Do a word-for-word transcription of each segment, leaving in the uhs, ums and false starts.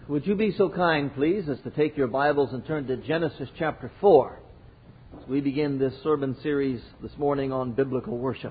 Would you be so kind, please, as to take your Bibles and turn to Genesis chapter four as we begin this sermon series this morning on biblical worship.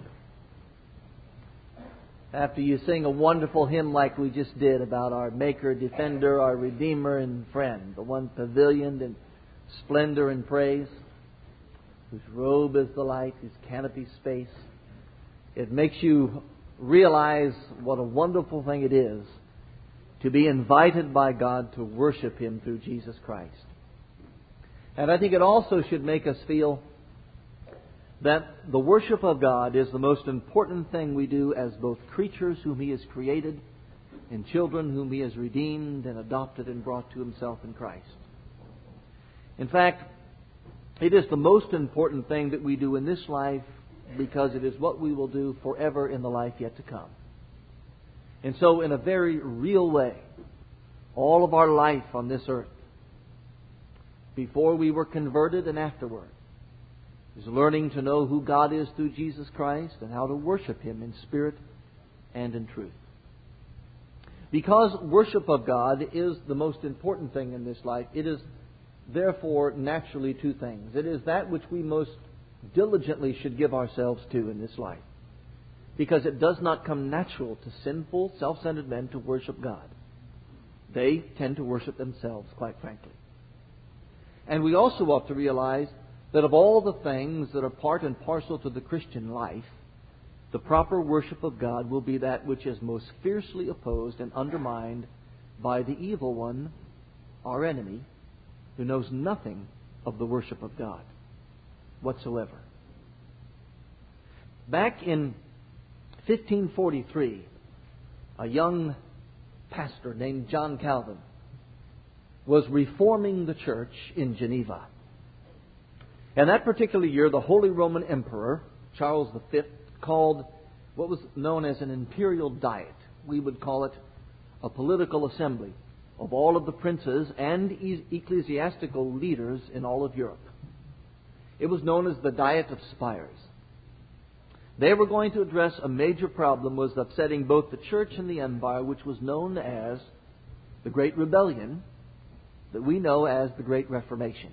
After you sing a wonderful hymn like we just did about our Maker, Defender, our Redeemer and Friend, the one pavilioned in splendor and praise, whose robe is the light, whose canopy space, it makes you realize what a wonderful thing it is to be invited by God to worship Him through Jesus Christ. And I think it also should make us feel that the worship of God is the most important thing we do as both creatures whom He has created and children whom He has redeemed and adopted and brought to Himself in Christ. In fact, it is the most important thing that we do in this life because it is what we will do forever in the life yet to come. And so, in a very real way, all of our life on this earth, before we were converted and afterward, is learning to know who God is through Jesus Christ and how to worship Him in spirit and in truth. Because worship of God is the most important thing in this life, it is therefore naturally two things. It is that which we most diligently should give ourselves to in this life, because it does not come natural to sinful, self-centered men to worship God. They tend to worship themselves, quite frankly. And we also ought to realize that of all the things that are part and parcel to the Christian life, the proper worship of God will be that which is most fiercely opposed and undermined by the evil one, our enemy, who knows nothing of the worship of God whatsoever. Back in fifteen forty-three, a young pastor named John Calvin was reforming the church in Geneva. And that particular year, the Holy Roman Emperor, Charles the Fifth, called what was known as an imperial diet. We would call it a political assembly of all of the princes and ecclesiastical leaders in all of Europe. It was known as the Diet of Spires. They were going to address a major problem was upsetting both the church and the empire, which was known as the Great Rebellion, that we know as the Great Reformation.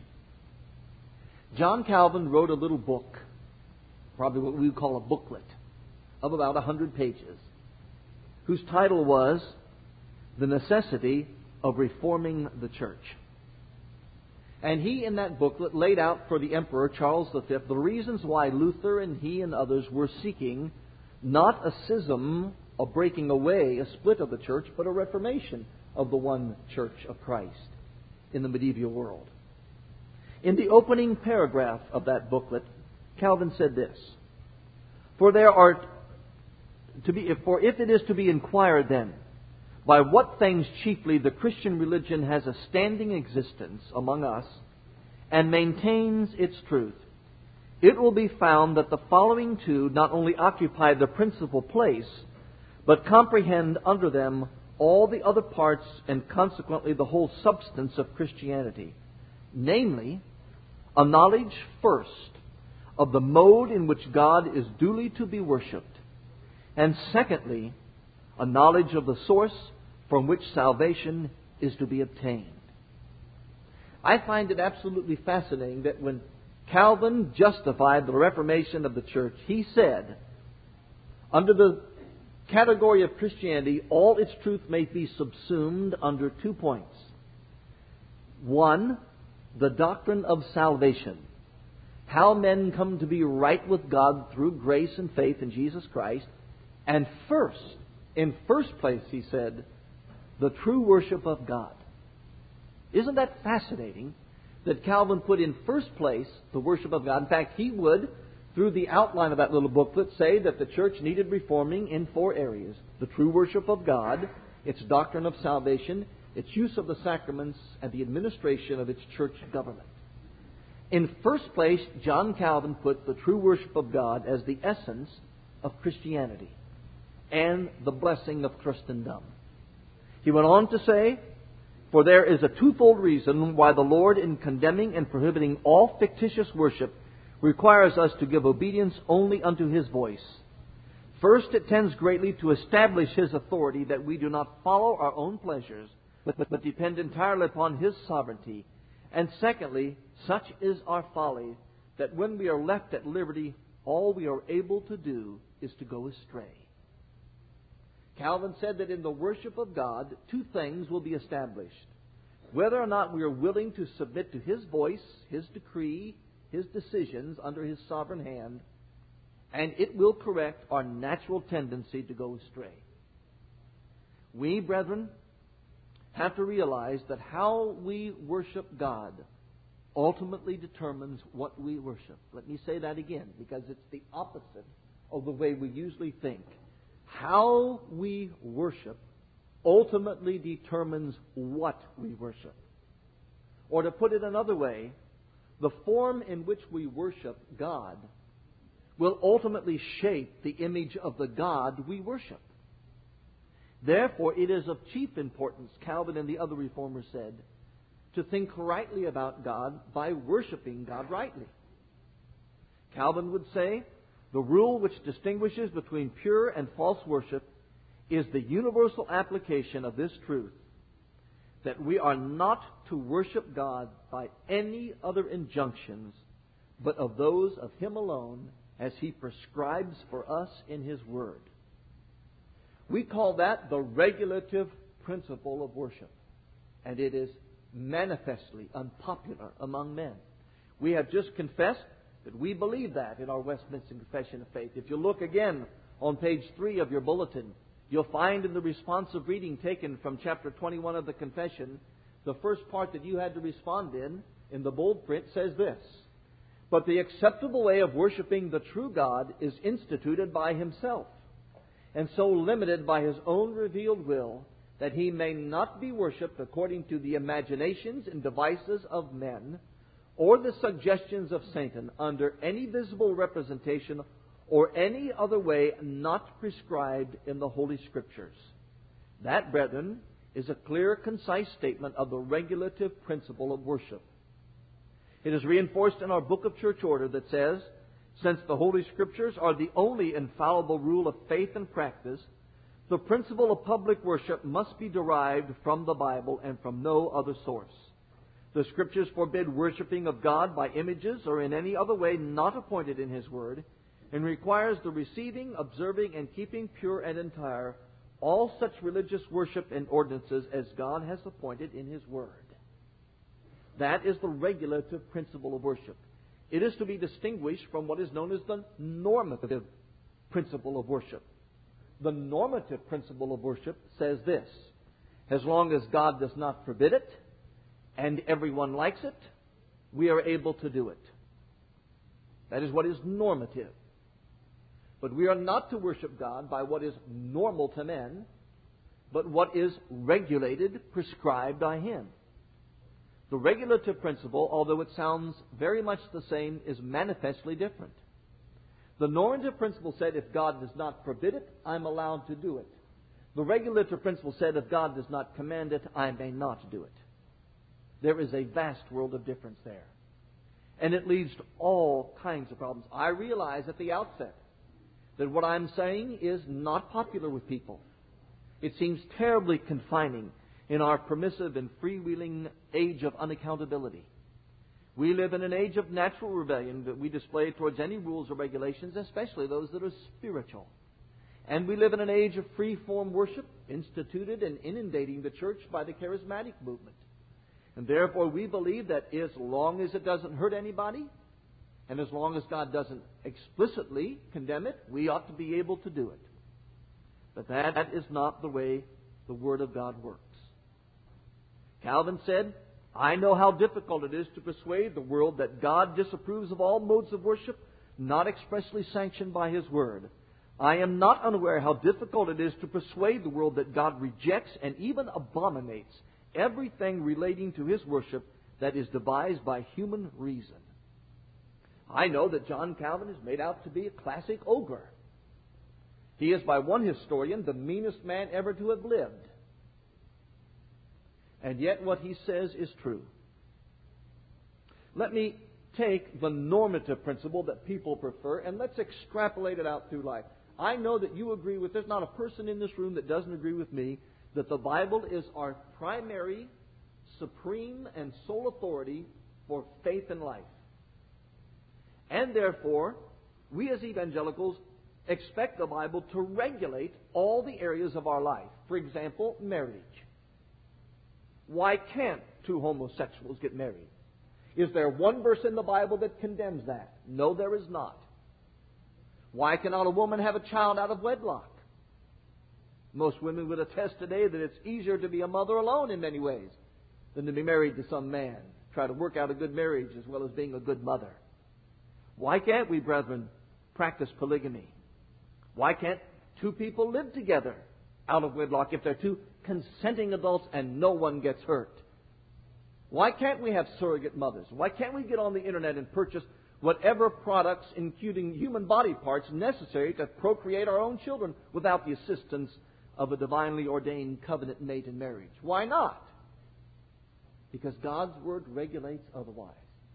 John Calvin wrote a little book, probably what we would call a booklet, of about a hundred pages, whose title was The Necessity of Reforming the Church. And he, in that booklet, laid out for the Emperor Charles the Fifth the reasons why Luther and he and others were seeking not a schism, a breaking away, a split of the church, but a reformation of the one church of Christ in the medieval world. In the opening paragraph of that booklet, Calvin said this: For there are to be, for if it is to be inquired then, by what things chiefly the Christian religion has a standing existence among us and maintains its truth, it will be found that the following two not only occupy the principal place, but comprehend under them all the other parts and consequently the whole substance of Christianity, namely, a knowledge first of the mode in which God is duly to be worshipped, and secondly, a knowledge of the source from which salvation is to be obtained. I find it absolutely fascinating that when Calvin justified the Reformation of the church, he said, under the category of Christianity, all its truth may be subsumed under two points. One, the doctrine of salvation. How men come to be right with God through grace and faith in Jesus Christ. And first, in first place, he said, the true worship of God. Isn't that fascinating that Calvin put in first place the worship of God? In fact, he would, through the outline of that little booklet, say that the church needed reforming in four areas: the true worship of God, its doctrine of salvation, its use of the sacraments, and the administration of its church government. In first place, John Calvin put the true worship of God as the essence of Christianity and the blessing of Christendom. He went on to say, for there is a twofold reason why the Lord, in condemning and prohibiting all fictitious worship, requires us to give obedience only unto His voice. First, it tends greatly to establish His authority that we do not follow our own pleasures, but, but, but depend entirely upon His sovereignty. And secondly, such is our folly that when we are left at liberty, all we are able to do is to go astray. Calvin said that in the worship of God, two things will be established. Whether or not we are willing to submit to His voice, His decree, His decisions under His sovereign hand, and it will correct our natural tendency to go astray. We, brethren, have to realize that how we worship God ultimately determines what we worship. Let me say that again, because it's the opposite of the way we usually think. How we worship ultimately determines what we worship. Or to put it another way, the form in which we worship God will ultimately shape the image of the God we worship. Therefore, it is of chief importance, Calvin and the other reformers said, to think rightly about God by worshiping God rightly. Calvin would say, the rule which distinguishes between pure and false worship is the universal application of this truth, that we are not to worship God by any other injunctions, but of those of Him alone, as He prescribes for us in His Word. We call that the regulative principle of worship, and it is manifestly unpopular among men. We have just confessed that we believe that in our Westminster Confession of Faith. If you look again on page three of your bulletin, you'll find in the responsive reading taken from chapter twenty-one of the Confession, the first part that you had to respond in, in the bold print, says this: "But the acceptable way of worshiping the true God is instituted by Himself, and so limited by His own revealed will, that He may not be worshipped according to the imaginations and devices of men, or the suggestions of Satan, under any visible representation or any other way not prescribed in the Holy Scriptures." That, brethren, is a clear, concise statement of the regulative principle of worship. It is reinforced in our Book of Church Order that says, since the Holy Scriptures are the only infallible rule of faith and practice, the principle of public worship must be derived from the Bible and from no other source. The Scriptures forbid worshiping of God by images or in any other way not appointed in His Word, and requires the receiving, observing, and keeping pure and entire all such religious worship and ordinances as God has appointed in His Word. That is the regulative principle of worship. It is to be distinguished from what is known as the normative principle of worship. The normative principle of worship says this: as long as God does not forbid it, and everyone likes it, we are able to do it. That is what is normative. But we are not to worship God by what is normal to men, but what is regulated, prescribed by Him. The regulative principle, although it sounds very much the same, is manifestly different. The normative principle said, if God does not forbid it, I'm allowed to do it. The regulative principle said, if God does not command it, I may not do it. There is a vast world of difference there. And it leads to all kinds of problems. I realize at the outset that what I'm saying is not popular with people. It seems terribly confining in our permissive and freewheeling age of unaccountability. We live in an age of natural rebellion that we display towards any rules or regulations, especially those that are spiritual. And we live in an age of free-form worship, instituted and inundating the church by the charismatic movement. And therefore we believe that as long as it doesn't hurt anybody, and as long as God doesn't explicitly condemn it, we ought to be able to do it. But that is not the way the Word of God works. Calvin said, I know how difficult it is to persuade the world that God disapproves of all modes of worship not expressly sanctioned by His Word. I am not unaware how difficult it is to persuade the world that God rejects and even abominates everything relating to His worship that is devised by human reason. I know that John Calvin is made out to be a classic ogre. He is, by one historian, the meanest man ever to have lived. And yet what he says is true. Let me take the normative principle that people prefer and let's extrapolate it out through life. I know that you agree with, there's not a person in this room that doesn't agree with me that the Bible is our primary, supreme, and sole authority for faith and life. And therefore, we as evangelicals expect the Bible to regulate all the areas of our life. For example, marriage. Why can't two homosexuals get married? Is there one verse in the Bible that condemns that? No, there is not. Why cannot a woman have a child out of wedlock? Most women would attest today that it's easier to be a mother alone in many ways than to be married to some man. Try to work out a good marriage as well as being a good mother. Why can't we, brethren, practice polygamy? Why can't two people live together out of wedlock if they're two consenting adults and no one gets hurt? Why can't we have surrogate mothers? Why can't we get on the internet and purchase whatever products, including human body parts, necessary to procreate our own children without the assistance of a divinely ordained covenant mate in marriage? Why not? Because God's Word regulates otherwise.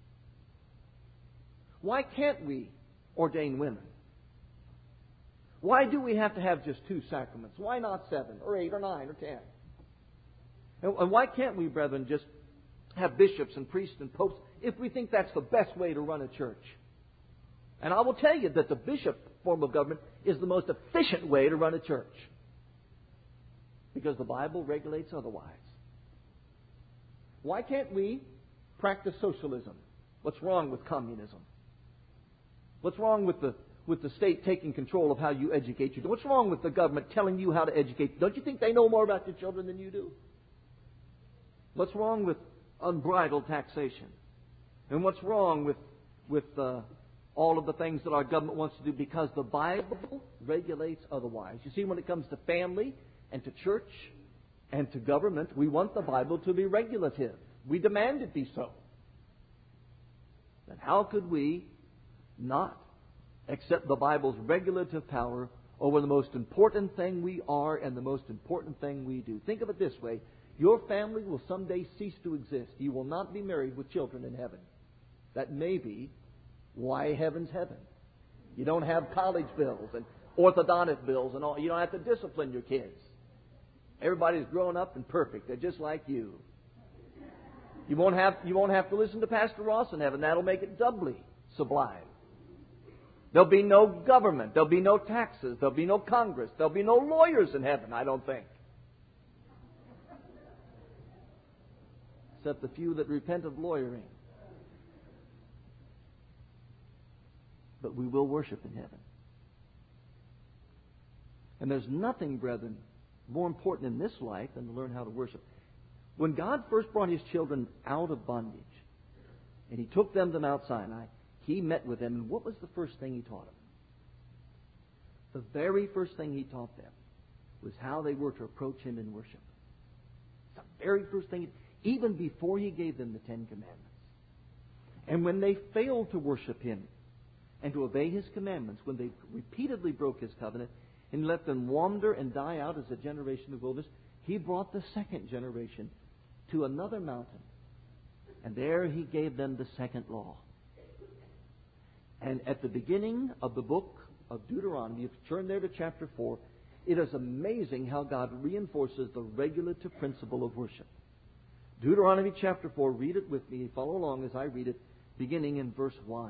Why can't we ordain women? Why do we have to have just two sacraments? Why not seven or eight or nine or ten? And why can't we, brethren, just have bishops and priests and popes if we think that's the best way to run a church? And I will tell you that the bishop form of government is the most efficient way to run a church, because the Bible regulates otherwise. Why can't we practice socialism? What's wrong with communism? What's wrong with the with the state taking control of how you educate you? What's wrong with the government telling you how to educate? Don't you think they know more about your children than you do? What's wrong with unbridled taxation? And what's wrong with with uh, all of the things that our government wants to do? Because the Bible regulates otherwise. You see, when it comes to family and to church and to government, we want the Bible to be regulative. We demand it be so. Then how could we not accept the Bible's regulative power over the most important thing we are and the most important thing we do? Think of it this way. Your family will someday cease to exist. You will not be married with children in heaven. That may be why heaven's heaven. You don't have college bills and orthodontic bills and all. You don't have to discipline your kids. Everybody's grown up and perfect. They're just like you. You won't have, you won't have to listen to Pastor Ross in heaven. That'll make it doubly sublime. There'll be no government. There'll be no taxes. There'll be no Congress. There'll be no lawyers in heaven, I don't think. Except the few that repent of lawyering. But we will worship in heaven. And there's nothing, brethren, more important in this life than to learn how to worship. When God first brought His children out of bondage, and He took them to Mount Sinai, He met with them, and what was the first thing He taught them? The very first thing He taught them was how they were to approach Him in worship. The very first thing, even before He gave them the Ten Commandments. And when they failed to worship Him and to obey His commandments, when they repeatedly broke His covenant and let them wander and die out as a generation of wilderness, He brought the second generation to another mountain. And there He gave them the second law. And at the beginning of the book of Deuteronomy, if you turn there to chapter four, it is amazing how God reinforces the regulative principle of worship. Deuteronomy chapter four, read it with me, follow along as I read it, beginning in verse one.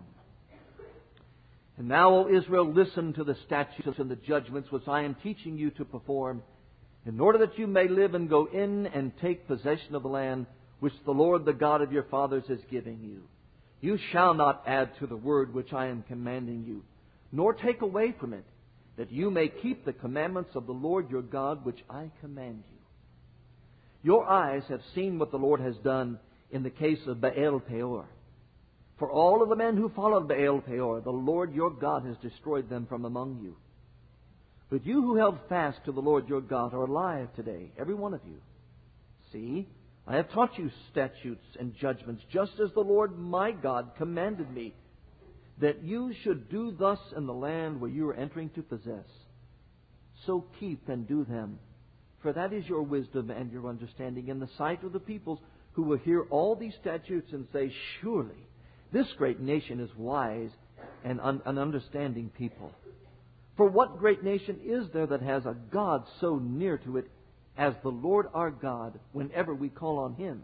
And now, O Israel, listen to the statutes and the judgments which I am teaching you to perform, in order that you may live and go in and take possession of the land which the Lord, the God of your fathers, is giving you. You shall not add to the word which I am commanding you, nor take away from it, that you may keep the commandments of the Lord your God, which I command you. Your eyes have seen what the Lord has done in the case of Baal Peor. For all of the men who followed Baal Peor, the Lord your God has destroyed them from among you. But you who held fast to the Lord your God are alive today, every one of you. See, I have taught you statutes and judgments, just as the Lord my God commanded me, that you should do thus in the land where you are entering to possess. So keep and do them, for that is your wisdom and your understanding in the sight of the peoples who will hear all these statutes and say, surely this great nation is wise and un- an understanding people. For what great nation is there that has a God so near to it, as the Lord our God whenever we call on Him?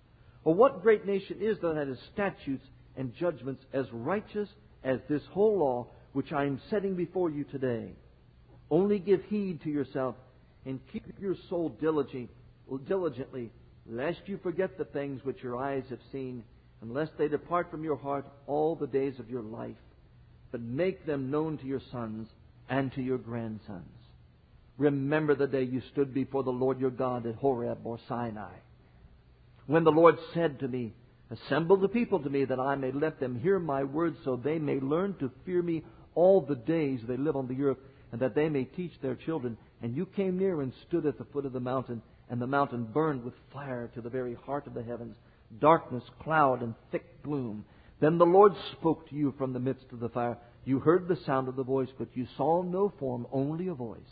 Or what great nation is there that has statutes and judgments as righteous as this whole law which I am setting before you today? Only give heed to yourself and keep your soul diligent, diligently, lest you forget the things which your eyes have seen, and lest they depart from your heart all the days of your life, but make them known to your sons and to your grandsons. Remember the day you stood before the Lord your God at Horeb or Sinai, when the Lord said to me, Assemble the people to me, that I may let them hear my words, so they may learn to fear me all the days they live on the earth, and that they may teach their children. And you came near and stood at the foot of the mountain, and the mountain burned with fire to the very heart of the heavens, darkness, cloud, and thick gloom. Then the Lord spoke to you from the midst of the fire. You heard the sound of the voice, but you saw no form, only a voice.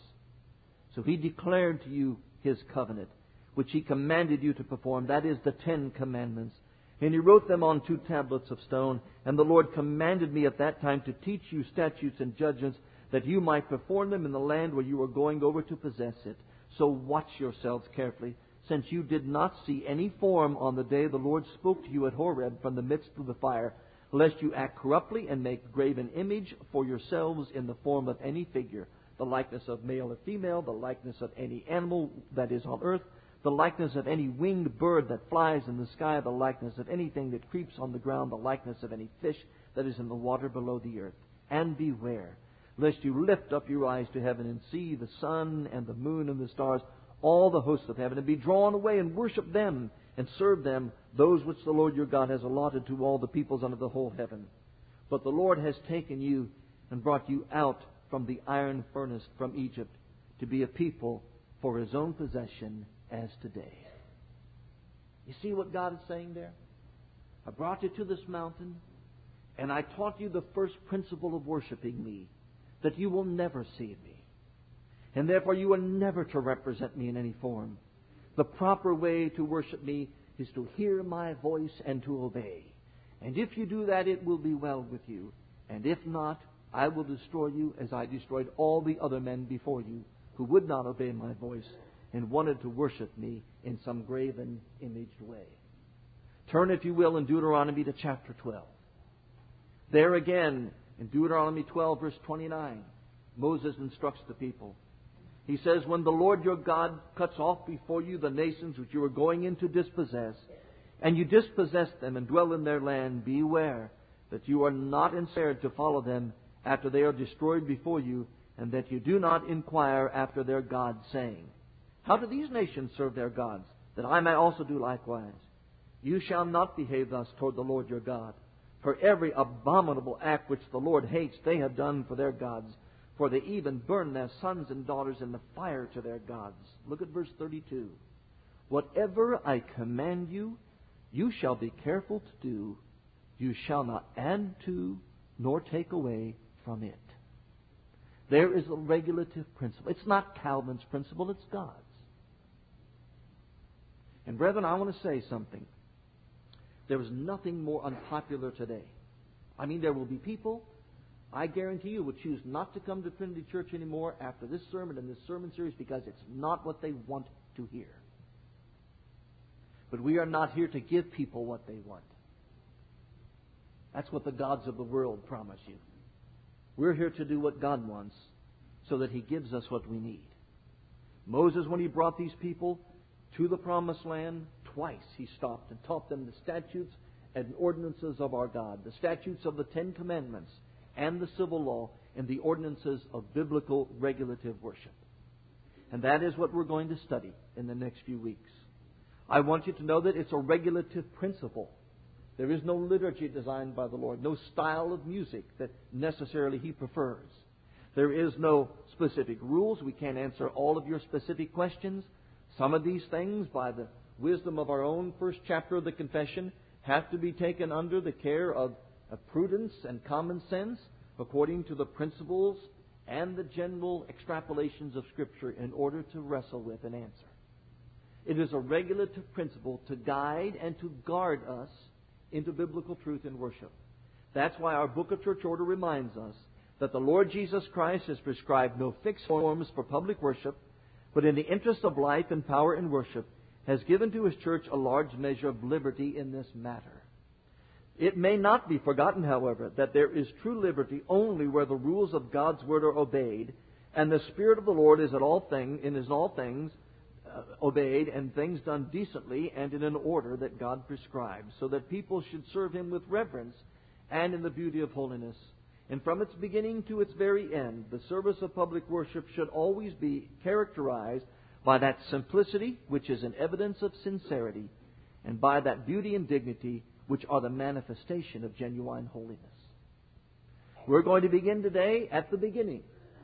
So He declared to you His covenant, which He commanded you to perform, that is, the Ten Commandments. And He wrote them on two tablets of stone. And the Lord commanded me at that time to teach you statutes and judgments, that you might perform them in the land where you are going over to possess it. So watch yourselves carefully, since you did not see any form on the day the Lord spoke to you at Horeb from the midst of the fire, lest you act corruptly and make graven image for yourselves in the form of any figure, the likeness of male or female, the likeness of any animal that is on earth, the likeness of any winged bird that flies in the sky, the likeness of anything that creeps on the ground, the likeness of any fish that is in the water below the earth. And beware, lest you lift up your eyes to heaven and see the sun and the moon and the stars, all the hosts of heaven, and be drawn away and worship them and serve them, those which the Lord your God has allotted to all the peoples under the whole heaven. But the Lord has taken you and brought you out from the iron furnace from Egypt to be a people for His own possession as today. You see what God is saying there? I brought you to this mountain, and I taught you the first principle of worshiping me, that you will never see me. And therefore you are never to represent me in any form. The proper way to worship me is to hear my voice and to obey. And if you do that, it will be well with you. And if not, I will destroy you as I destroyed all the other men before you who would not obey my voice and wanted to worship me in some graven, imaged way. Turn, if you will, in Deuteronomy to chapter twelve. There again, in Deuteronomy twelve, verse twenty-nine, Moses instructs the people. He says, When the Lord your God cuts off before you the nations which you are going in to dispossess, and you dispossess them and dwell in their land, beware that you are not ensnared to follow them after they are destroyed before you, and that you do not inquire after their gods, saying, How do these nations serve their gods, that I may also do likewise? You shall not behave thus toward the Lord your God. For every abominable act which the Lord hates they have done for their gods, for they even burn their sons and daughters in the fire to their gods. Look at verse thirty-two. Whatever I command you, you shall be careful to do. You shall not add to nor take away from it. There is a regulative principle. It's not Calvin's principle, it's God's. And brethren, I want to say something. There is nothing more unpopular today. I mean, there will be people, I guarantee you, will choose not to come to Trinity Church anymore after this sermon and this sermon series because it's not what they want to hear. But we are not here to give people what they want. That's what the gods of the world promise you. We're here to do what God wants so that He gives us what we need. Moses, when he brought these people to the promised land, twice he stopped and taught them the statutes and ordinances of our God, the statutes of the Ten Commandments and the civil law and the ordinances of biblical regulative worship. And that is what we're going to study in the next few weeks. I want you to know that it's a regulative principle. There is no liturgy designed by the Lord, no style of music that necessarily He prefers. There is no specific rules. We can't answer all of your specific questions. Some of these things, by the wisdom of our own first chapter of the confession, have to be taken under the care of, of prudence and common sense according to the principles and the general extrapolations of Scripture in order to wrestle with and answer. It is a regulative principle to guide and to guard us into biblical truth and worship. That's why our Book of Church Order reminds us that the Lord Jesus Christ has prescribed no fixed forms for public worship, but in the interest of life and power and worship, has given to His church a large measure of liberty in this matter. It may not be forgotten, however, that there is true liberty only where the rules of God's Word are obeyed, and the Spirit of the Lord is at all thing, in all things uh, obeyed, and things done decently and in an order that God prescribes, so that people should serve Him with reverence and in the beauty of holiness. And from its beginning to its very end, the service of public worship should always be characterized by that simplicity which is an evidence of sincerity, and by that beauty and dignity which are the manifestation of genuine holiness. We're going to begin today at the beginning,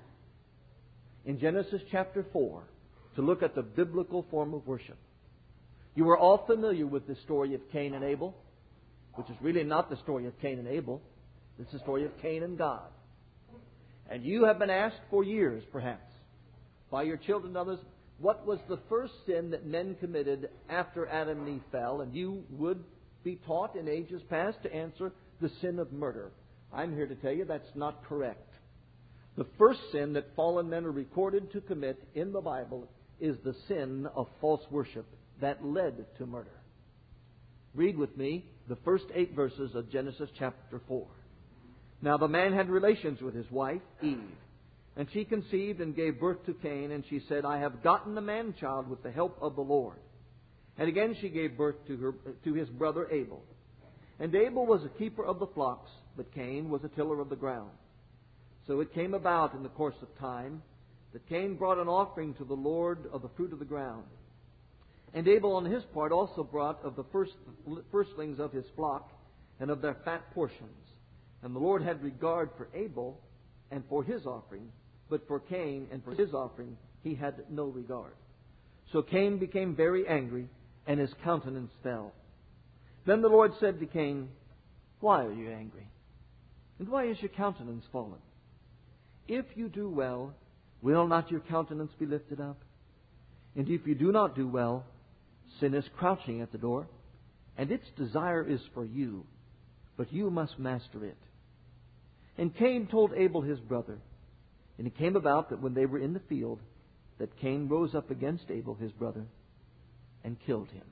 in Genesis chapter four, to look at the biblical form of worship. You are all familiar with the story of Cain and Abel, which is really not the story of Cain and Abel. It's the story of Cain and God. And you have been asked for years, perhaps, by your children and others, what was the first sin that men committed after Adam and Eve fell? And you would be taught in ages past to answer the sin of murder. I'm here to tell you that's not correct. The first sin that fallen men are recorded to commit in the Bible is the sin of false worship that led to murder. Read with me the first eight verses of Genesis chapter four. Now the man had relations with his wife, Eve, and she conceived and gave birth to Cain, and she said, I have gotten a man-child with the help of the Lord. And again she gave birth to her to his brother Abel. And Abel was a keeper of the flocks, but Cain was a tiller of the ground. So it came about in the course of time that Cain brought an offering to the Lord of the fruit of the ground. And Abel on his part also brought of the first, firstlings of his flock and of their fat portions. And the Lord had regard for Abel and for his offering, but for Cain and for his offering he had no regard. So Cain became very angry, and his countenance fell. Then the Lord said to Cain, Why are you angry? And why is your countenance fallen? If you do well, will not your countenance be lifted up? And if you do not do well, sin is crouching at the door, and its desire is for you, but you must master it. And Cain told Abel his brother. And it came about that when they were in the field, that Cain rose up against Abel his brother and killed him.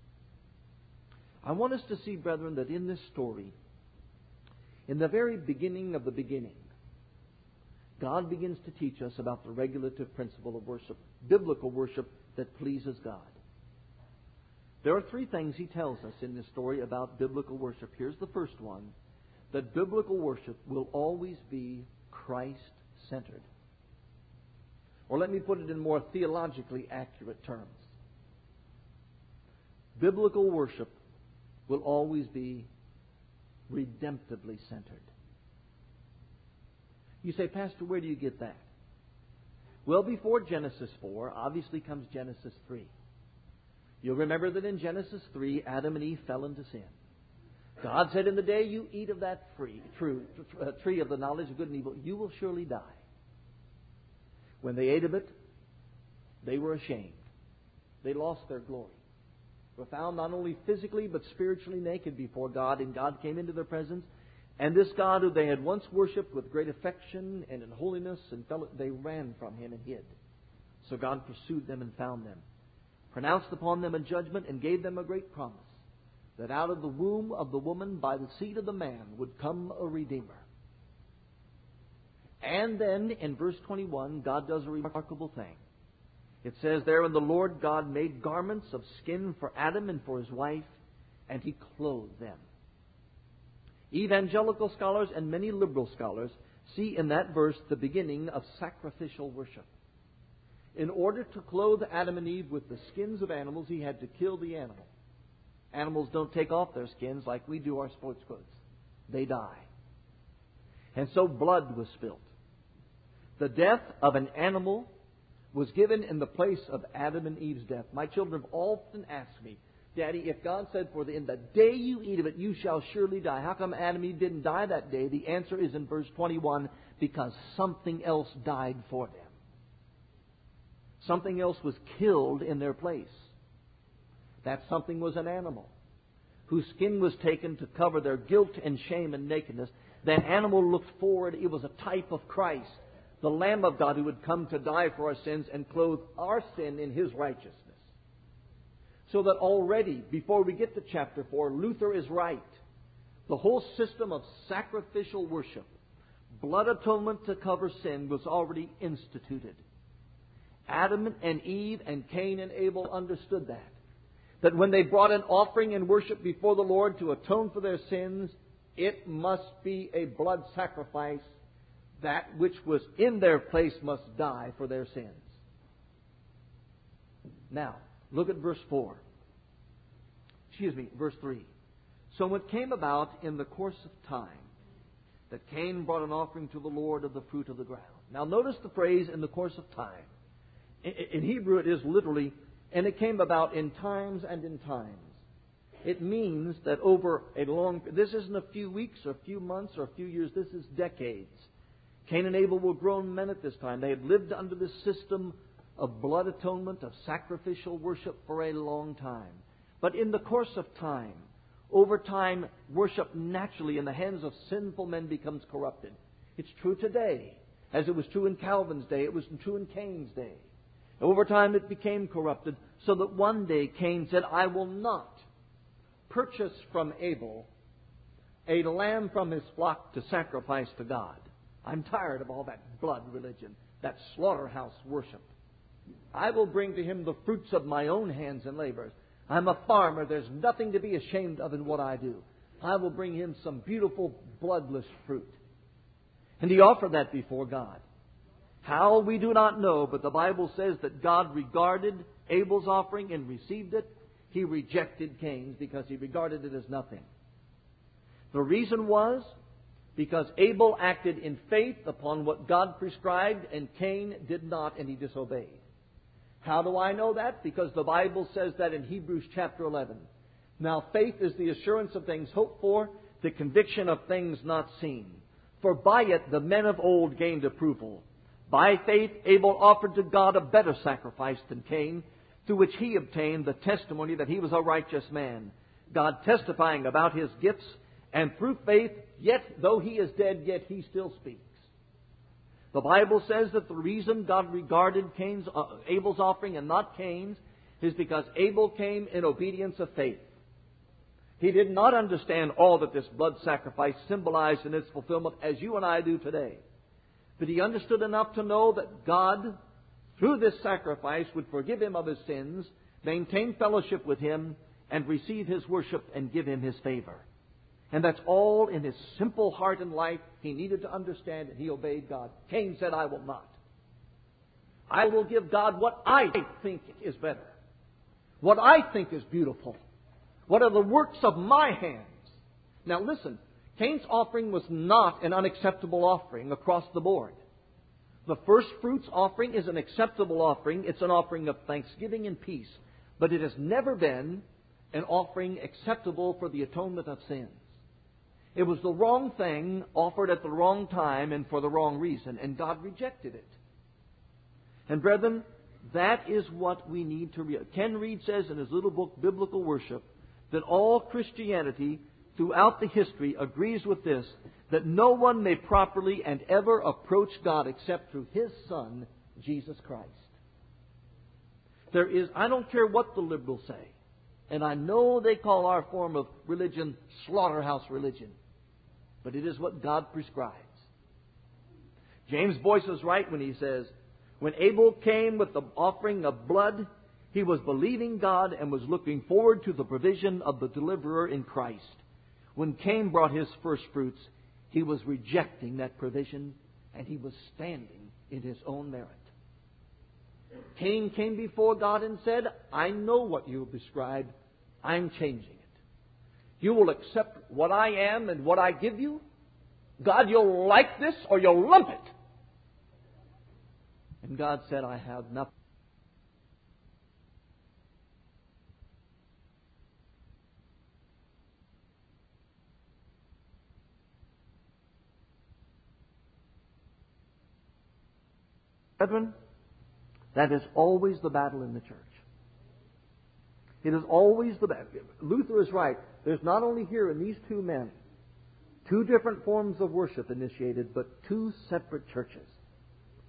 I want us to see, brethren, that in this story, in the very beginning of the beginning, God begins to teach us about the regulative principle of worship, biblical worship that pleases God. There are three things He tells us in this story about biblical worship. Here's the first one, that biblical worship will always be Christ-centered. Or let me put it in more theologically accurate terms. Biblical worship will always be redemptively centered. You say, Pastor, where do you get that? Well, before Genesis four, obviously comes Genesis three. You'll remember that in Genesis three, Adam and Eve fell into sin. God said, in the day you eat of that free, true, uh, tree of the knowledge of good and evil, you will surely die. When they ate of it, they were ashamed. They lost their glory. They were found not only physically but spiritually naked before God, and God came into their presence. And this God who they had once worshipped with great affection and in holiness, and fell, they ran from Him and hid. So God pursued them and found them, pronounced upon them a judgment, and gave them a great promise, that out of the womb of the woman, by the seed of the man, would come a Redeemer. And then, in verse twenty-one, God does a remarkable thing. It says there, and the Lord God made garments of skin for Adam and for his wife, and He clothed them. Evangelical scholars and many liberal scholars see in that verse the beginning of sacrificial worship. In order to clothe Adam and Eve with the skins of animals, He had to kill the animal. Animals don't take off their skins like we do our sports clothes. They die. And so blood was spilt. The death of an animal was given in the place of Adam and Eve's death. My children have often asked me, Daddy, if God said, for the, in the day you eat of it, you shall surely die, how come Adam and Eve didn't die that day? The answer is in verse twenty-one, because something else died for them. Something else was killed in their place. That something was an animal whose skin was taken to cover their guilt and shame and nakedness. That animal looked forward. It was a type of Christ, the Lamb of God who would come to die for our sins and clothe our sin in His righteousness. So that already, before we get to chapter four, Luther is right. The whole system of sacrificial worship, blood atonement to cover sin, was already instituted. Adam and Eve and Cain and Abel understood that. That when they brought an offering and worship before the Lord to atone for their sins, it must be a blood sacrifice. That which was in their place must die for their sins. Now, look at verse four. Excuse me, verse three. So it came about in the course of time that Cain brought an offering to the Lord of the fruit of the ground. Now notice the phrase, in the course of time. In Hebrew it is literally, and it came about in times and in times. It means that over a long, this isn't a few weeks or a few months or a few years, this is decades. Cain and Abel were grown men at this time. They had lived under this system of blood atonement, of sacrificial worship for a long time. But in the course of time, over time, worship naturally in the hands of sinful men becomes corrupted. It's true today, as it was true in Calvin's day, it was true in Cain's day. Over time it became corrupted, so that one day Cain said, I will not purchase from Abel a lamb from his flock to sacrifice to God. I'm tired of all that blood religion, that slaughterhouse worship. I will bring to him the fruits of my own hands and labors. I'm a farmer. There's nothing to be ashamed of in what I do. I will bring him some beautiful bloodless fruit. And he offered that before God. How, we do not know, but the Bible says that God regarded Abel's offering and received it. He rejected Cain's because he regarded it as nothing. The reason was because Abel acted in faith upon what God prescribed and Cain did not, and he disobeyed. How do I know that? Because the Bible says that in Hebrews chapter eleven. Now faith is the assurance of things hoped for, the conviction of things not seen. For by it the men of old gained approval. By faith Abel offered to God a better sacrifice than Cain, through which he obtained the testimony that he was a righteous man, God testifying about his gifts, and through faith, yet though he is dead, yet he still speaks. The Bible says that the reason God regarded Cain's, uh, Abel's offering and not Cain's is because Abel came in obedience of faith. He did not understand all that this blood sacrifice symbolized in its fulfillment as you and I do today. But he understood enough to know that God, through this sacrifice, would forgive him of his sins, maintain fellowship with him, and receive his worship and give him his favor. And that's all in his simple heart and life he needed to understand, and he obeyed God. Cain said, I will not. I will give God what I think is better, what I think is beautiful, what are the works of my hands. Now listen, Cain's offering was not an unacceptable offering across the board. The first fruits offering is an acceptable offering. It's an offering of thanksgiving and peace. But it has never been an offering acceptable for the atonement of sins. It was the wrong thing, offered at the wrong time and for the wrong reason, and God rejected it. And brethren, that is what we need to realize. Ken Reed says in his little book, Biblical Worship, that all Christianity throughout the history agrees with this, that no one may properly and ever approach God except through His Son, Jesus Christ. There is, I don't care what the liberals say, and I know they call our form of religion slaughterhouse religion, but it is what God prescribes. James Boyce is right when he says, when Abel came with the offering of blood, he was believing God and was looking forward to the provision of the deliverer in Christ. When Cain brought his first fruits, he was rejecting that provision and he was standing in his own merit. Cain came before God and said, I know what you have prescribed. I'm changing it. You will accept what I am and what I give you? God, you'll like this or you'll lump it. And God said, I have nothing. Brethren, that is always the battle in the church. It is always the battle. Luther is right. There's not only here in these two men two different forms of worship initiated, but two separate churches.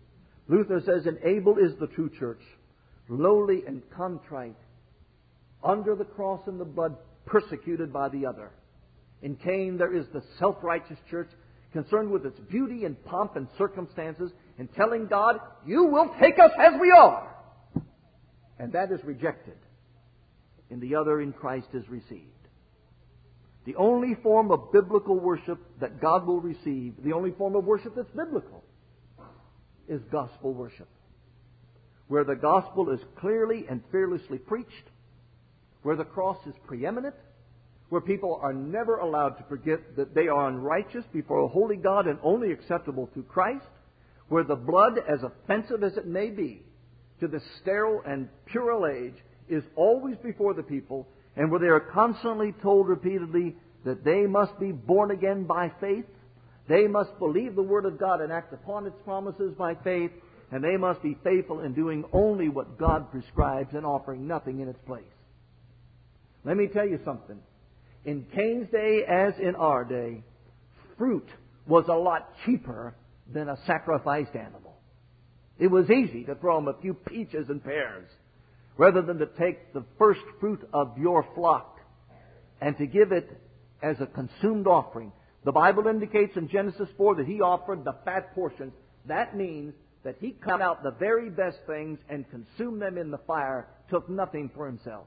Luther says, "And Abel is the true church, lowly and contrite, under the cross and the blood, persecuted by the other. In Cain there is the self-righteous church, concerned with its beauty and pomp and circumstances, and telling God, 'You will take us as we are.' And that is rejected. In the other, in Christ, is received." The only form of biblical worship that God will receive, the only form of worship that's biblical, is gospel worship, where the gospel is clearly and fearlessly preached, where the cross is preeminent, where people are never allowed to forget that they are unrighteous before a holy God and only acceptable through Christ, where the blood, as offensive as it may be to the sterile and puerile age, is always before the people, and where they are constantly told repeatedly that they must be born again by faith, they must believe the Word of God and act upon its promises by faith, and they must be faithful in doing only what God prescribes and offering nothing in its place. Let me tell you something. In Cain's day, as in our day, fruit was a lot cheaper than a sacrificed animal. It was easy to throw them a few peaches and pears, rather than to take the first fruit of your flock and to give it as a consumed offering. The Bible indicates in Genesis four that he offered the fat portions. That means that he cut out the very best things and consumed them in the fire, took nothing for himself.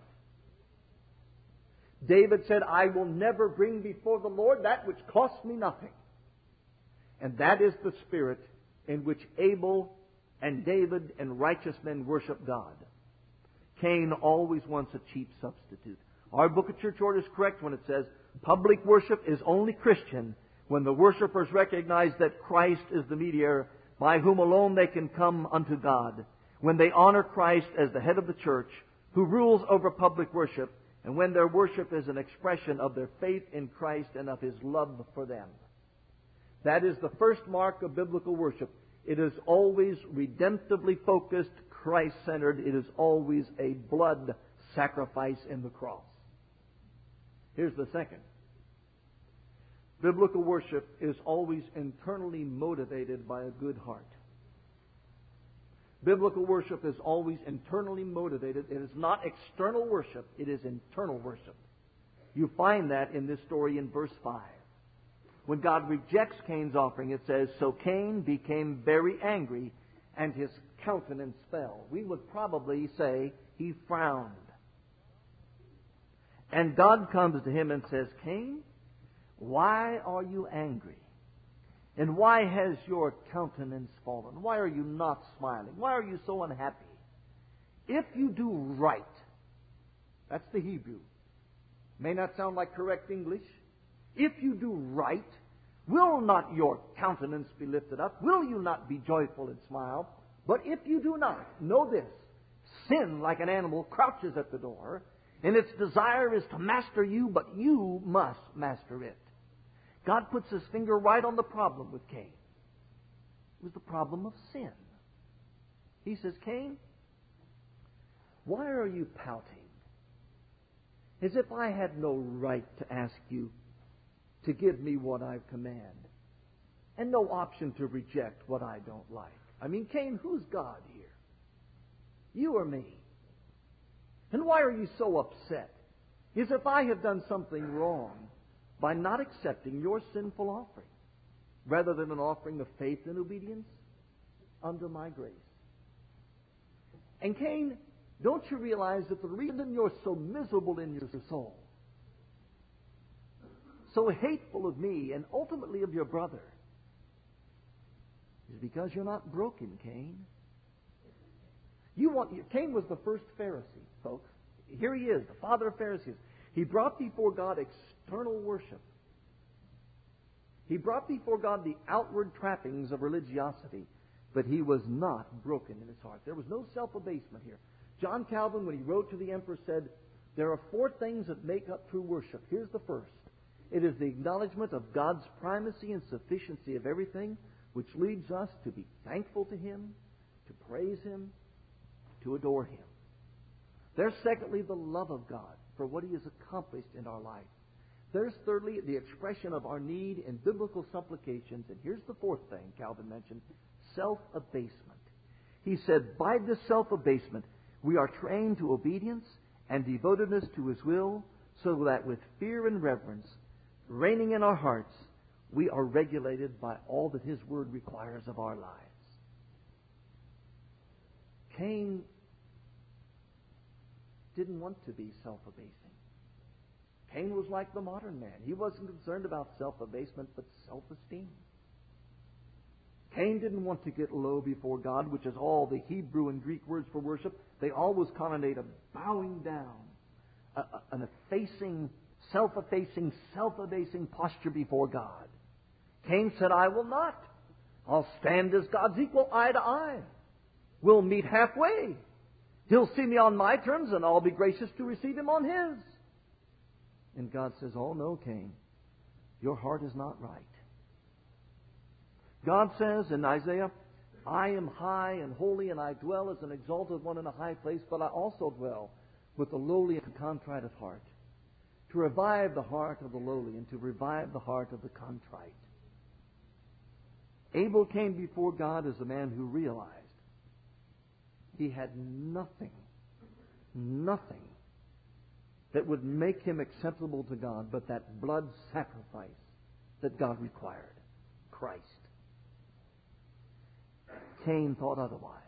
David said, "I will never bring before the Lord that which costs me nothing." And that is the spirit in which Abel and David and righteous men worship God. Cain always wants a cheap substitute. Our Book of Church Order is correct when it says public worship is only Christian when the worshipers recognize that Christ is the mediator by whom alone they can come unto God, when they honor Christ as the head of the church who rules over public worship, and when their worship is an expression of their faith in Christ and of His love for them. That is the first mark of biblical worship. It is always redemptively focused, Christ-centered. It is always a blood sacrifice in the cross. Here's the second. Biblical worship is always internally motivated by a good heart. Biblical worship is always internally motivated. It is not external worship. It is internal worship. You find that in this story in verse five. When God rejects Cain's offering, it says, "So Cain became very angry, and his countenance fell." We would probably say he frowned. And God comes to him and says, "Cain, why are you angry? And why has your countenance fallen? Why are you not smiling? Why are you so unhappy? If you do right," that's the Hebrew. May not sound like correct English. "If you do right, will not your countenance be lifted up? Will you not be joyful and smile? But if you do not, know this, sin, like an animal, crouches at the door, and its desire is to master you, but you must master it." God puts His finger right on the problem with Cain. It was the problem of sin. He says, "Cain, why are you pouting? As if I had no right to ask you to give me what I command, and no option to reject what I don't like. I mean, Cain, who's God here? You or me? And why are you so upset? As if I have done something wrong by not accepting your sinful offering, rather than an offering of faith and obedience under my grace." And Cain, don't you realize that the reason you're so miserable in your soul, so hateful of me and ultimately of your brother, is because you're not broken, Cain? You want Cain was the first Pharisee, folks. Here he is, the father of Pharisees. He brought before God external worship. He brought before God the outward trappings of religiosity, but he was not broken in his heart. There was no self-abasement here. John Calvin, when he wrote to the emperor, said, "There are four things that make up true worship. Here's the first. It is the acknowledgement of God's primacy and sufficiency of everything, which leads us to be thankful to Him, to praise Him, to adore Him. There's secondly the love of God for what He has accomplished in our life. There's thirdly the expression of our need in biblical supplications. And here's the fourth thing Calvin mentioned, self-abasement. He said, by this self-abasement, we are trained to obedience and devotedness to His will, so that with fear and reverence, reigning in our hearts, we are regulated by all that His Word requires of our lives. Cain didn't want to be self-abasing. Cain was like the modern man. He wasn't concerned about self-abasement, but self-esteem. Cain didn't want to get low before God, which is all the Hebrew and Greek words for worship. They always connotate a bowing down, a, a, an effacing, self-effacing, self-abasing posture before God. Cain said, I will not. I'll stand as God's equal, eye to eye. We'll meet halfway. He'll see me on my terms, and I'll be gracious to receive him on his. And God says, oh no, Cain, your heart is not right. God says in Isaiah, I am high and holy, and I dwell as an exalted one in a high place, but I also dwell with the lowly and contrite of heart, to revive the heart of the lowly and to revive the heart of the contrite. Abel came before God as a man who realized he had nothing, nothing that would make him acceptable to God but that blood sacrifice that God required, Christ. Cain thought otherwise.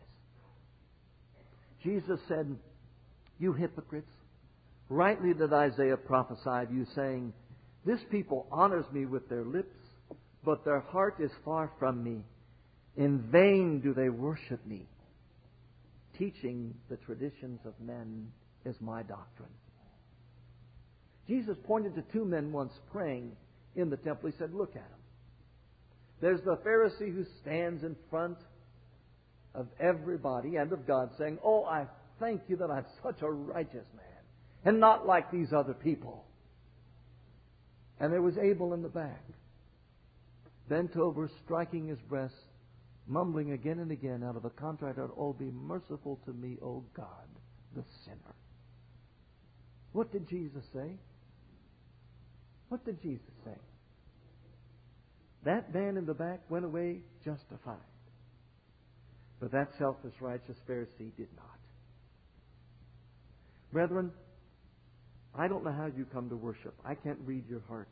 Jesus said, you hypocrites, rightly did Isaiah prophesy of you, saying, this people honors me with their lips, but their heart is far from me. In vain do they worship me. Teaching the traditions of men is my doctrine. Jesus pointed to two men once praying in the temple. He said, look at them. There's the Pharisee who stands in front of everybody and of God saying, oh, I thank you that I'm such a righteous man and not like these other people. And there was Abel in the back, bent over, striking his breast, mumbling again and again out of a contrite heart, oh, be merciful to me, O God, the sinner. What did Jesus say? What did Jesus say? That man in the back went away justified. But that selfish, righteous Pharisee did not. Brethren, I don't know how you come to worship. I can't read your heart.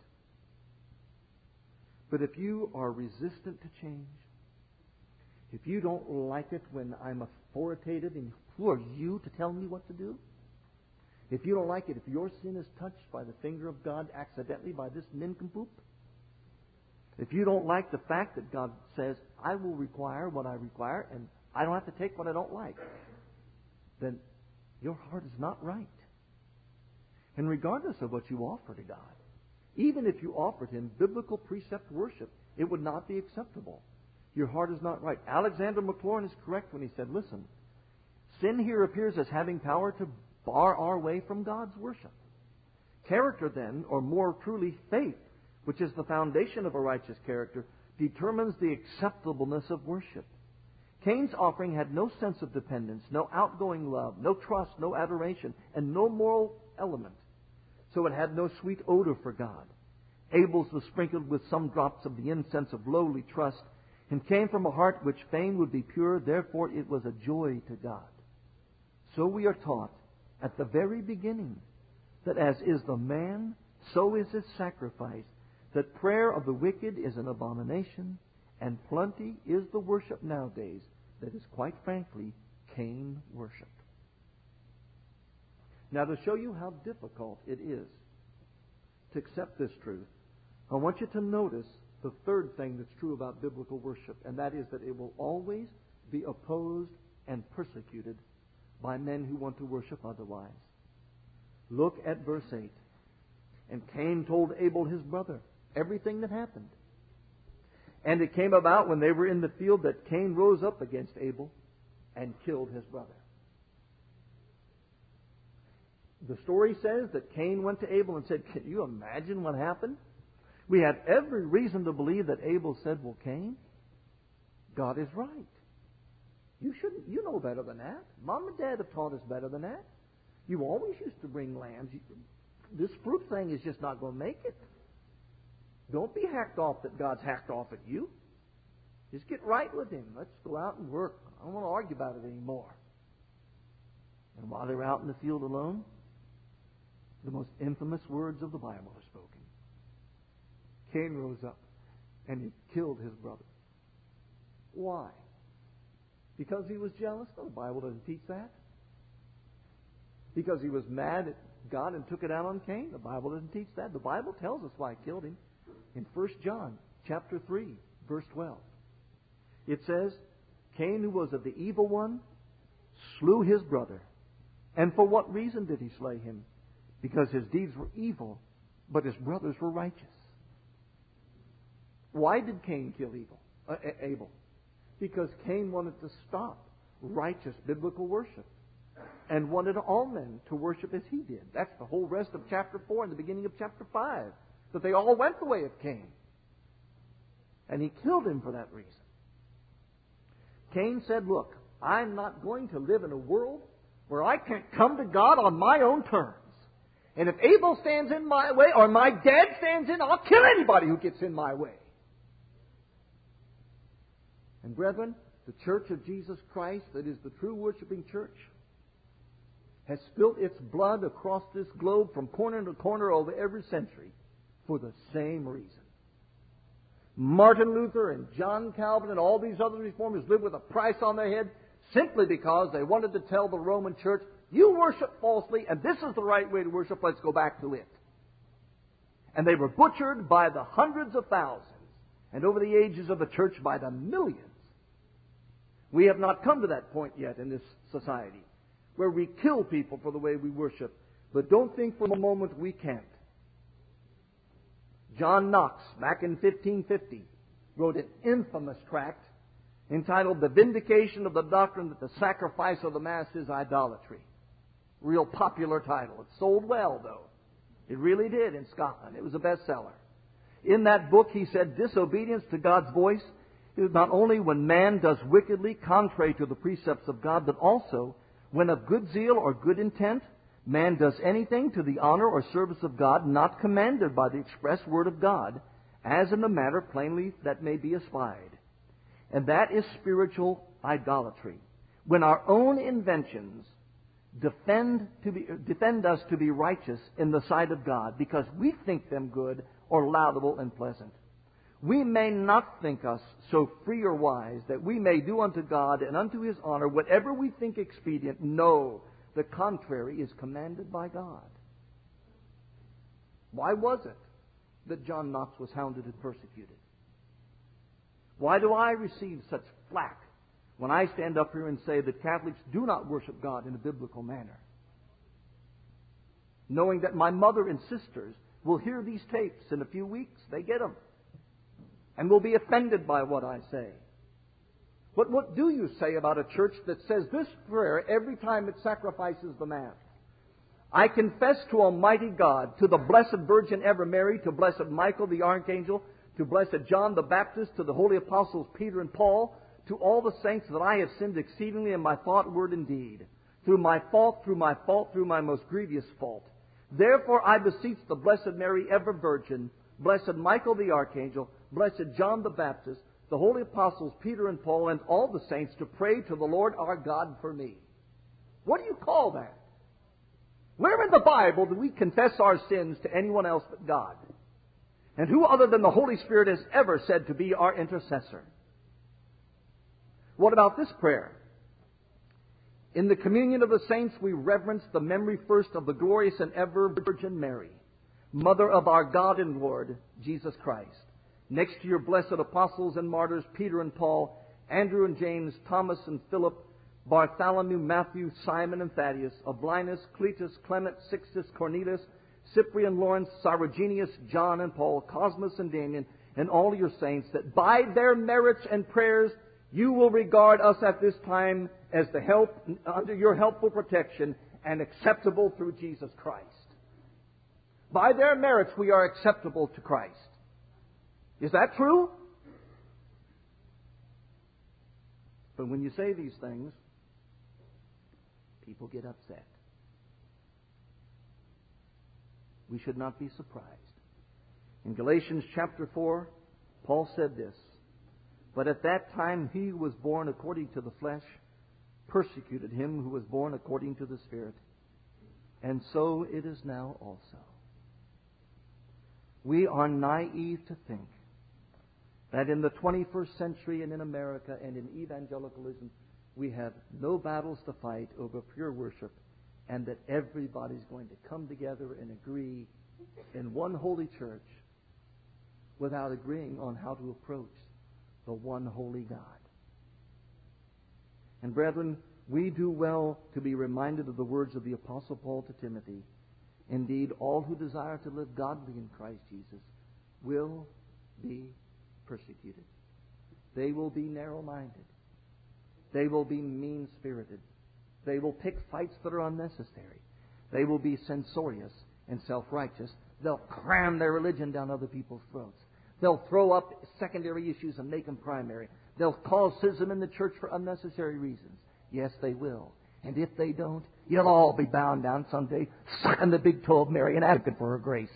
But if you are resistant to change, if you don't like it when I'm authoritative, and who are you to tell me what to do? If you don't like it, if your sin is touched by the finger of God accidentally by this nincompoop, if you don't like the fact that God says, I will require what I require, and I don't have to take what I don't like, then your heart is not right. And regardless of what you offer to God, even if you offered Him biblical precept worship, it would not be acceptable. Your heart is not right. Alexander McLaurin is correct when he said, listen, sin here appears as having power to bar our way from God's worship. Character then, or more truly faith, which is the foundation of a righteous character, determines the acceptableness of worship. Cain's offering had no sense of dependence, no outgoing love, no trust, no adoration, and no moral element. So it had no sweet odor for God. Abel's was sprinkled with some drops of the incense of lowly trust, and came from a heart which fain would be pure, therefore it was a joy to God. So we are taught at the very beginning that as is the man, so is his sacrifice, that prayer of the wicked is an abomination, and plenty is the worship nowadays that is quite frankly Cain worship. Now, to show you how difficult it is to accept this truth, I want you to notice the third thing that's true about biblical worship, and that is that it will always be opposed and persecuted by men who want to worship otherwise. Look at verse eight. And Cain told Abel his brother everything that happened. And it came about when they were in the field that Cain rose up against Abel and killed his brother. The story says that Cain went to Abel and said, can you imagine what happened? We had every reason to believe that Abel said, well, Cain, God is right. You shouldn't, you know better than that. Mom and Dad have taught us better than that. You always used to bring lambs. This fruit thing is just not going to make it. Don't be hacked off that God's hacked off at you. Just get right with him. Let's go out and work. I don't want to argue about it anymore. And while they were out in the field alone, the most infamous words of the Bible are spoken. Cain rose up and he killed his brother. Why? Because he was jealous? No, the Bible doesn't teach that. Because he was mad at God and took it out on Cain? The Bible doesn't teach that. The Bible tells us why he killed him. In First John chapter three, verse twelve. It says, Cain, who was of the evil one, slew his brother. And for what reason did he slay him? Because his deeds were evil, but his brothers were righteous. Why did Cain kill evil, uh, Abel? Because Cain wanted to stop righteous biblical worship and wanted all men to worship as he did. That's the whole rest of chapter four and the beginning of chapter five. That they all went the way of Cain. And he killed him for that reason. Cain said, look, I'm not going to live in a world where I can't come to God on my own terms. And if Abel stands in my way, or my dad stands in, I'll kill anybody who gets in my way. And brethren, the Church of Jesus Christ, that is the true worshiping church, has spilt its blood across this globe from corner to corner over every century for the same reason. Martin Luther and John Calvin and all these other reformers lived with a price on their head simply because they wanted to tell the Roman Church, you worship falsely and this is the right way to worship, let's go back to it. And they were butchered by the hundreds of thousands, and over the ages of the church by the millions. We have not come to that point yet in this society where we kill people for the way we worship, but don't think for a moment we can't. John Knox, back in fifteen fifty, wrote an infamous tract entitled The Vindication of the Doctrine that the Sacrifice of the Mass is Idolatry. Real popular title. It sold well, though. It really did in Scotland. It was a bestseller. In that book, he said, disobedience to God's voice is not only when man does wickedly contrary to the precepts of God, but also when of good zeal or good intent man does anything to the honor or service of God not commanded by the express word of God, as in a matter plainly that may be espied. And that is spiritual idolatry. When our own inventions defend, to be, defend us to be righteous in the sight of God because we think them good or laudable and pleasant. We may not think us so free or wise that we may do unto God and unto His honor whatever we think expedient. No, the contrary is commanded by God. Why was it that John Knox was hounded and persecuted? Why do I receive such flack when I stand up here and say that Catholics do not worship God in a biblical manner? Knowing that my mother and sisters will hear these tapes in a few weeks. They get them. And will be offended by what I say. But what do you say about a church that says this prayer every time it sacrifices the Mass? I confess to Almighty God, to the Blessed Virgin ever Mary, to Blessed Michael the Archangel, to Blessed John the Baptist, to the Holy Apostles Peter and Paul, to all the saints that I have sinned exceedingly in my thought, word, and deed. Through my fault, through my fault, through my most grievous fault. Therefore I beseech the Blessed Mary ever Virgin, Blessed Michael the Archangel, Blessed John the Baptist, the Holy Apostles Peter and Paul, and all the saints to pray to the Lord our God for me. What do you call that? Where in the Bible do we confess our sins to anyone else but God? And who other than the Holy Spirit has ever said to be our intercessor? What about this prayer? In the communion of the saints, we reverence the memory first of the glorious and ever Virgin Mary, Mother of our God and Lord, Jesus Christ. Next to your blessed apostles and martyrs, Peter and Paul, Andrew and James, Thomas and Philip, Bartholomew, Matthew, Simon and Thaddeus, Oblinus, Cletus, Clement, Sixtus, Cornelius, Cyprian, Lawrence, Cyrogenius, John and Paul, Cosmas and Damian, and all your saints, that by their merits and prayers you will regard us at this time as the help under your helpful protection and acceptable through Jesus Christ. By their merits we are acceptable to Christ. Is that true? But when you say these things, people get upset. We should not be surprised. In Galatians chapter four, Paul said this, But at that time he who was born according to the flesh persecuted him who was born according to the Spirit. And so it is now also. We are naive to think that in the twenty-first century and in America and in evangelicalism, we have no battles to fight over pure worship, and that everybody's going to come together and agree in one holy church without agreeing on how to approach the one holy God. And brethren, we do well to be reminded of the words of the Apostle Paul to Timothy. Indeed, all who desire to live godly in Christ Jesus will be persecuted. They will be narrow-minded. They will be mean-spirited. They will pick fights that are unnecessary. They will be censorious and self-righteous. They'll cram their religion down other people's throats. They'll throw up secondary issues and make them primary. They'll cause schism in the church for unnecessary reasons. Yes, they will. And if they don't, you'll all be bound down someday, sucking the big toe of Mary and asking for her grace.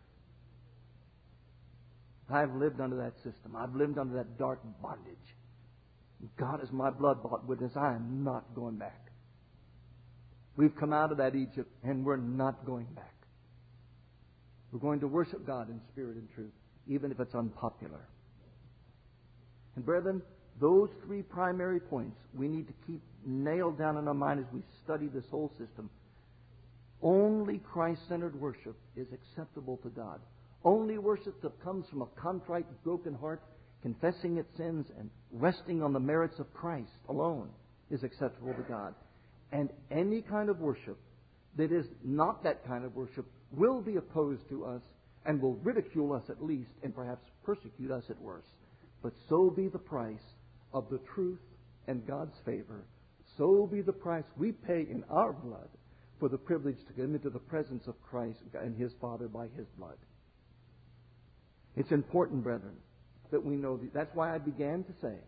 I've lived under that system. I've lived under that dark bondage. God is my blood-bought witness. I am not going back. We've come out of that Egypt, and we're not going back. We're going to worship God in spirit and truth, even if it's unpopular. And brethren, those three primary points we need to keep nailed down in our mind as we study this whole system. Only Christ-centered worship is acceptable to God. Only worship that comes from a contrite, broken heart, confessing its sins and resting on the merits of Christ alone is acceptable to God. And any kind of worship that is not that kind of worship will be opposed to us and will ridicule us at least and perhaps persecute us at worst. But so be the price of the truth and God's favor. So be the price we pay in our blood for the privilege to come into the presence of Christ and His Father by His blood. It's important, brethren, that we know that. That's why I began to say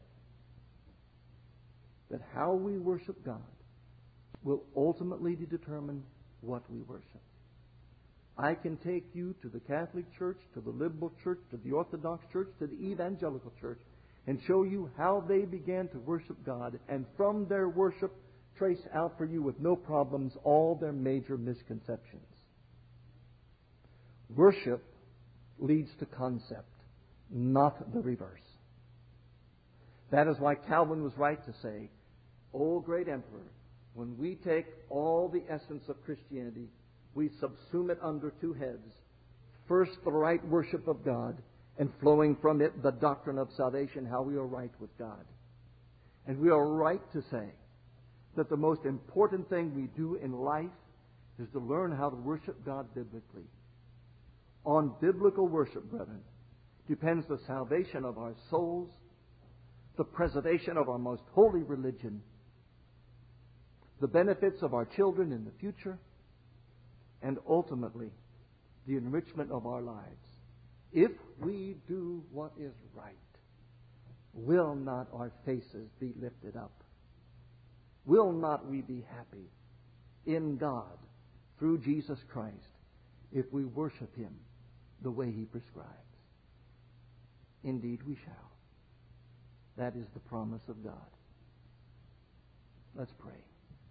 that how we worship God will ultimately determine what we worship. I can take you to the Catholic Church, to the Liberal Church, to the Orthodox Church, to the Evangelical Church, and show you how they began to worship God, and from their worship trace out for you with no problems all their major misconceptions. Worship leads to concept, not the reverse. That is why Calvin was right to say, O great Emperor, when we take all the essence of Christianity, we subsume it under two heads. First, the right worship of God, and flowing from it, the doctrine of salvation, how we are right with God. And we are right to say that the most important thing we do in life is to learn how to worship God biblically. On biblical worship, brethren, depends the salvation of our souls, the preservation of our most holy religion, the benefits of our children in the future, and ultimately, the enrichment of our lives. If we do what is right, will not our faces be lifted up? Will not we be happy in God through Jesus Christ if we worship Him the way He prescribes? Indeed we shall. That is the promise of God. Let's pray.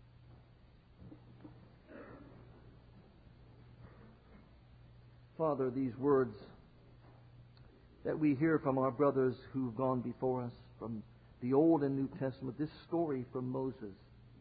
Father, these words that we hear from our brothers who've gone before us, from the Old and New Testament, this story from Moses,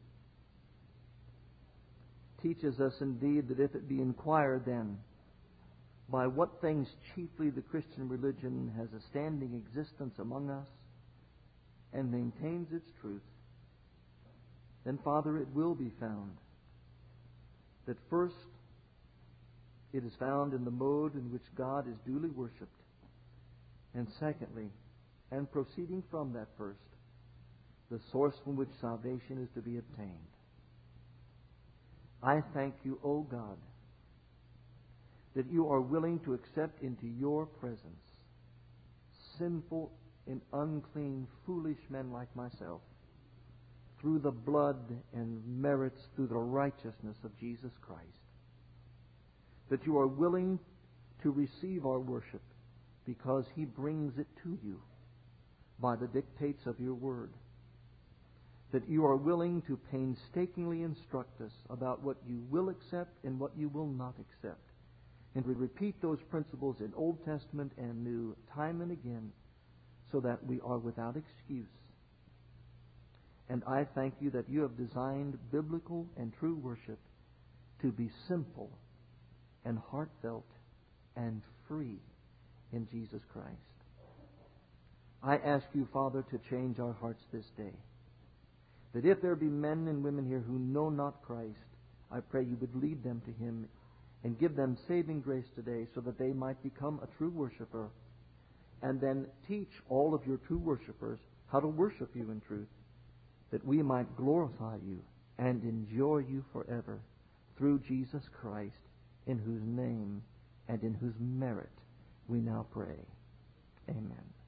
teaches us indeed that if it be inquired then, by what things chiefly the Christian religion has a standing existence among us and maintains its truth, then, Father, it will be found that first, it is found in the mode in which God is duly worshipped. And secondly, and proceeding from that first, the source from which salvation is to be obtained. I thank you, O God, that you are willing to accept into your presence sinful and unclean, foolish men like myself through the blood and merits, through the righteousness of Jesus Christ. That you are willing to receive our worship because He brings it to you by the dictates of your word. That you are willing to painstakingly instruct us about what you will accept and what you will not accept. And we repeat those principles in Old Testament and New time and again so that we are without excuse. And I thank you that you have designed biblical and true worship to be simple and heartfelt and free in Jesus Christ. I ask you, Father, to change our hearts this day. That if there be men and women here who know not Christ, I pray you would lead them to Him and give them saving grace today so that they might become a true worshiper, and then teach all of your true worshipers how to worship you in truth, that we might glorify you and enjoy you forever through Jesus Christ, in whose name and in whose merit we now pray. Amen.